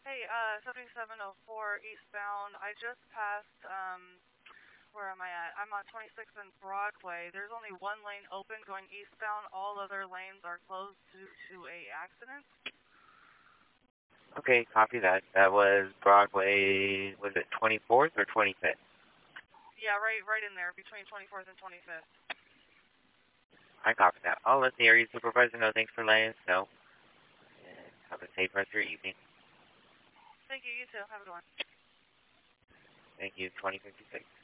Hey, 7704 eastbound. I just passed, where am I at? I'm on 26th and Broadway. There's only one lane open going eastbound. All other lanes are closed due to a accident. Okay, copy that. That was Broadway, was it 24th or 25th? Yeah, right in there, between 24th and 25th. I copy that. I'll let the area supervisor know. Thanks for letting us know. And have a safe rest of your evening. Thank you, you too. Have a good one. Thank you, 2056.